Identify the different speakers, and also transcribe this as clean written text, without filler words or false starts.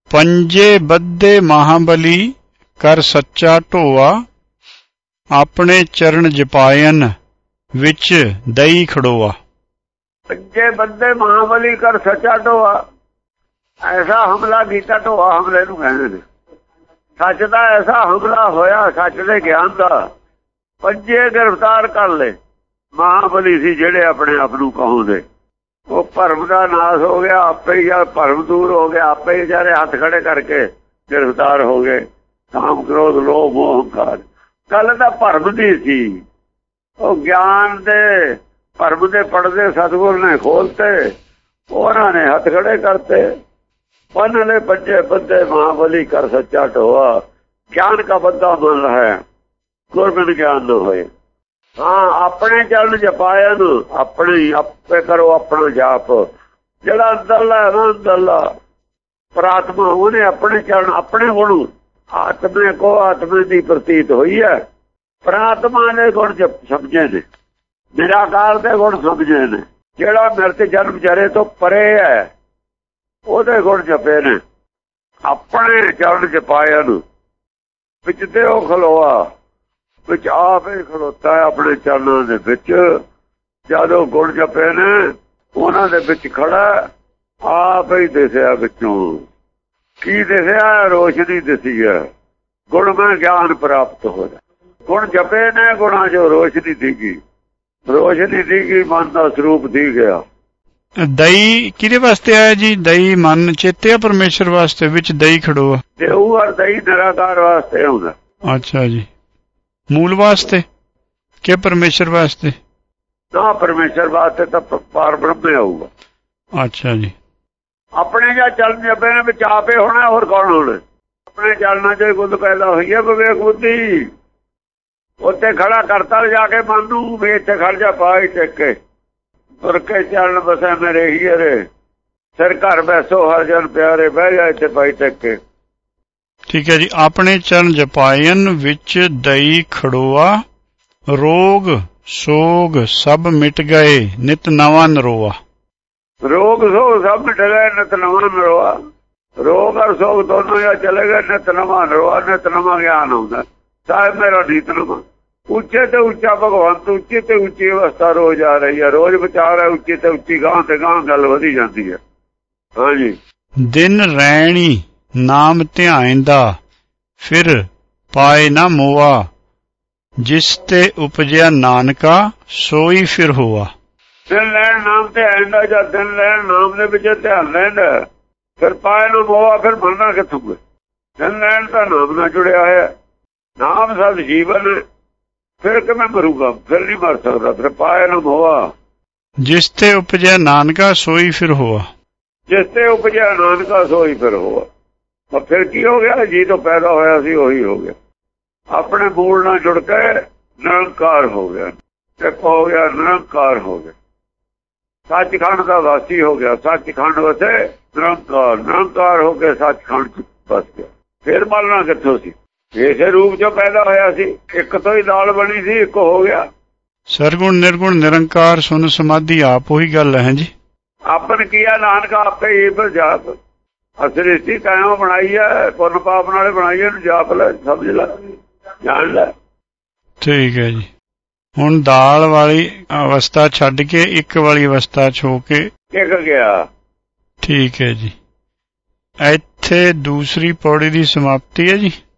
Speaker 1: पंजे बद्धे महाबली कर सच्चा ढोआ, अपने चरण जपायन विच दई खड़ोआ।
Speaker 2: पंजे बद्धे महाबली कर सच्चा ढोआ, ऐसा हमला कीता। ढोआ हमले नूं कहंदे ने। सच दा ऐसा हमला होया, सच दे ज्ञान दा। पंजे गिरफ्तार कर ले महाबली सी जेड़े अपने आप नूं कहाउंदे। वो भरम का नाश हो गया, आपे ही भरम दूर हो गया, आपे ही बेचारे हाथ खड़े करके गिरफ्तार हो गए। काम क्रोध लोभ मोह अहंकार गल तां भरम दी सी, वो ज्ञान दे भरम दे पड़दे सतगुर ने खोलते, उन्होंने हाथ खड़े करते। बन ले पंजे बद्धे महाबली कर सच्चा ढोआ, ज्ञान का बद्दा मन है गुरबिन ज्ञान न होए। हाँ, अपने चरण जपाया नू अपने आपे करो अपना जाप। जड़ा अंदरला है ना, अंदरला प्रात्मा, उन्हें अपने चरण अपने गुण आत्मे को आत्मे की प्रतीत हुई है। प्रात्मा ने गुण समझे ने, निराकार के गुण समझे ने। जड़ा मृत जन्म जरे तो परे है, ओदे गुण जपे ने। अपने चरण जपाया नू विच ते ओ खलोआ, विच आप ही खड़ोता है अपने चरणों दे विच। जदों गुण जपे ने उन्हां दे विच खड़ा, आप ही दिसिया विचों। की दिसिया? रोशनी दिसी है। गुण में ज्ञान प्राप्त हो जाए। गुण जपे ने, गुणा जो रोशनी दिगी, रोशनी दिगी, मन का स्वरूप दी गया।
Speaker 1: दई किहदे वास्ते आया जी? दई मन चेते परमेश्वर वास्ते, विच दई खड़ोआ।
Speaker 2: देऊ और दई निराकार वास्ते हुंदा।
Speaker 1: अच्छा जी, मूल वास्ते के परमेश्वर वास्ते?
Speaker 2: ना, परमेश्वर वास्ते तो पार ब्रह्म आऊगा।
Speaker 1: अच्छा जी।
Speaker 2: अपने जा चरण जपे ने विच आपे होना, और कौन होना? अपने चरणों च बुद्ध पैदा हुई है, विवेक बुद्धि। उत्ते खड़ा करता जाके मन नूं भी इत्थे खड़ जा, पाई टेक के तुर के चरण बसे मेरे हीरे, सिर घर बैसो हर जन प्यारे, बह जा इत्थे पाई टेक के।
Speaker 1: ठीक है जी। अपने चरण जपायन विच दई खड़ोआ, रोग सोग सब मिट गए नित नवा नरोआ।
Speaker 2: रोग सोग सब मिट गए नित नवा नरोआ। रोग और सोग दोनों या चले गए, नित नवा नरोआ। नित नवा ज्ञान आउंदा, साहिब मेरा नीत नवा। उच्चे ते उच्चा भगवंत, उच्ची ते उच्ची अवस्था रोज आ रही है। रोज विचार है उच्ची ते उच्ची, गांह ते गांह गल वधी जाती है। हाँ जी। दिन
Speaker 1: रैणी नाम ध्याइंदा, फिर पाए ना मोआ, जिस ते उपजया नानका सोई फिर होआ।
Speaker 2: दिन लैन नाम ध्याइंदा, जब दिन लैन नाम दे विच ध्यान लैंदा, फिर पाए ना मोआ, फिर मरना कित्थों? दिन लैन तां नाम नाल जुड़िया है। नाम सद जीवन, फिर किवें मरूगा? फिर नहीं मर सकता। फिर पाए ना मोआ,
Speaker 1: जिस ते उपजया नानका सोई फिर होआ।
Speaker 2: जिस ते उपजया नानका सोई फिर होआ। और फिर की हो गया? जी तो पैदा होया सी वही हो गया। अपने मूल नाल जुड़ के निरंकार हो गया। एक हो गया निरंकार हो गया। सचखंड का वासी हो गया। सचखंड वसे निरंकार, निरंकार हो के सचखंड बस गया। फिर मरना कित्थों सी? इसे रूप जो पैदा होया सी, एक तो ही दाल बनी सी, एक हो गया। सरगुण निर्गुण निरंकार सुन समाधि आप वही गल है जी। अपन किया नानक आपे ही पर जाप। सृष्टि कायम बनाई है, पुण्य पाप नाले बनाई है, जाप ले, समझ ला, जान ला। ठीक है जी। हुण दाल वाली अवस्था छड्ड के एक वाली अवस्था च हो के टिक गया। ठीक है जी। इत्थे दूसरी पौड़ी दी समाप्ति है जी।